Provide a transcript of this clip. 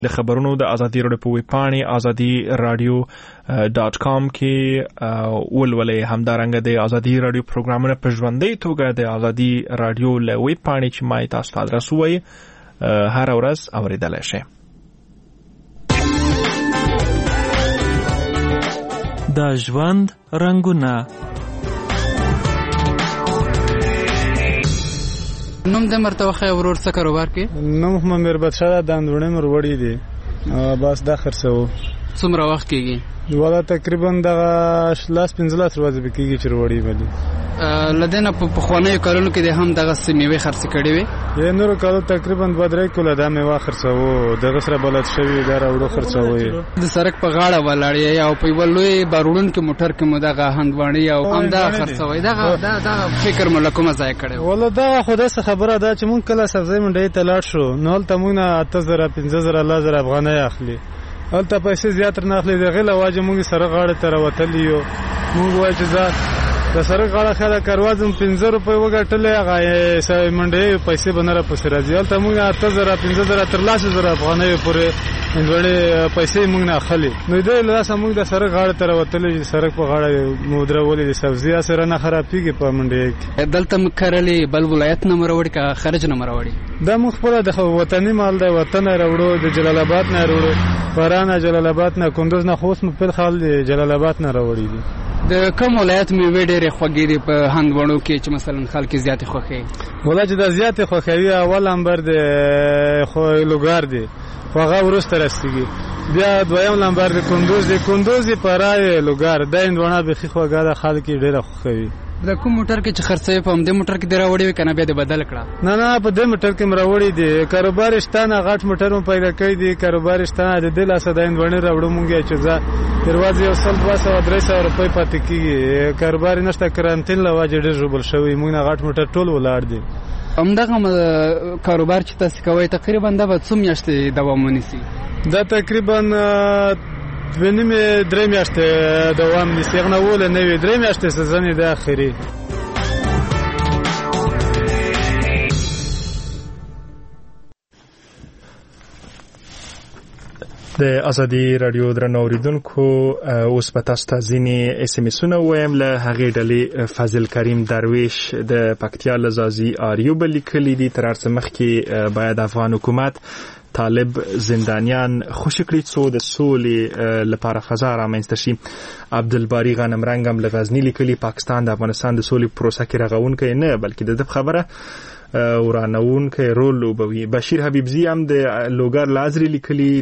د خبرونو د ازادي رادیو په ویب پاڼې azadi.radio.com کې ولولې. همدارنګه د ازادي رادیو پروګرامونه په ژوندۍ توګه د ازادي رادیو له ویب پاڼې چې ما تاسو ته ادرس وایي هر ورځ اوریدلای شئ. د ژوند رنګونه. نوم د مرتوخه ورور څه کاروبار کې؟ نوم محمد مربت شاه د اندونه مر وړي دي. بس دا خرڅو. څومره وخت کېږي؟ ولا تقریبا د 15 ورځې به کېږي چې وړي ملي. لدنه په خوانې کارونو کې د هم دغه سیمې خرڅ کړي وي. یې نور کالو تقریبا 2-3 کله د میوه خرڅو د غسر بلد شوی دا راوړو خرڅوي. د سړک په غاړه ولاړی او په ولوي بارونن کې موټر کې مدغه هندواني او هم دا خرڅوي. دا فکر ملکومه ځای کړي. ولا دا خدای څخه خبره ده چې مونږ کله سبزی منډي ته لاړ شو نو ته مونږ 8000 15000 افغانۍ اخلي. هلته پیسې زیات نه اخلي. د غل واجب مونږ سره غاړه تر وتلی یو. مونږ وایي چې د سره غاړه خاله کاروازم 15 روپۍ وګټلې هغه منډي پیسې بنره پسې راځي. هلته مونږ 8000 15000 تر 10000 افغانۍ پورې انډوړې پیسې مونږ نه اخلي. نو دې لاسه مونږ د سره غاړه تر وتلې سره په غاړه مودره ولې د سبزی سره نه خرابېږي په منډي کې. دلته مکرلې بل ولایت نه مروړي کا خرج نه مروړي. دا مخ خپل د وطني مال د وطن راوړو د جلال آباد نه راوړو. فرانه جلال آباد نه کندوز نه خوست مو په خال د جلال آباد نه راوړي دي. د کوم ولایت میوه ډېرې خوږې دي په هندوانو کې چې مثلا خلک زیات خوښي؟ ولایت د زیات خوښوي اول نمبر د لوګار دی خو هغه ورسته راستيږي. بیا دویم نمبر د کندوز پرای لوګار د هندوانه به خوږه د خلک ډېره خوښوي. د کوم موټر کې چې خرڅوي په همدې موټر کې دراوړي وي کنه بیا د بدل کړه؟ نه په دې موټر کې مراوړي دي. کاروبار شتانه غټ موټر مو پیدا کړی دي. کاروبار شتانه د دل اسه د هندوانه راوړو مونږه چې ځا دروازه یو 200-300 روپۍ پاتې کیږي. کاروبار نشته کرانتین لواجه ډېر جوړ شوی. مونږ غټ موټر ټول ولاړ دي. همدغه کاروبار چې تاسو کوي تقریبا دا به څو میاشتې دوام ونیسي؟ دا تقریبا 2-3 میاشتې دوام نیسي. هغه ول نه وي 3 میاشتې سزن د اخري. د ازادي رادیو درنو اوریدونکو اوس په تاسو ته ځینې اس ام اسونه وایم. له هغې ډلې فضل کریم درویش د پکتیا لزازي آریو لیکلي دي. تر څه مخکې باید افغان حکومت طالب زندانیان خوشی کړي څو د سولې لپاره فضا رامنځته شي. عبدالباری غنمرنګ هم له غزني لیکلي پاکستان د افغانستان د سولې پروسه کې رغونکی نه بلکې د خبره ورانون کې رول لوبوي. بشیر حبیبزی هم د لوګر لازری لیکلي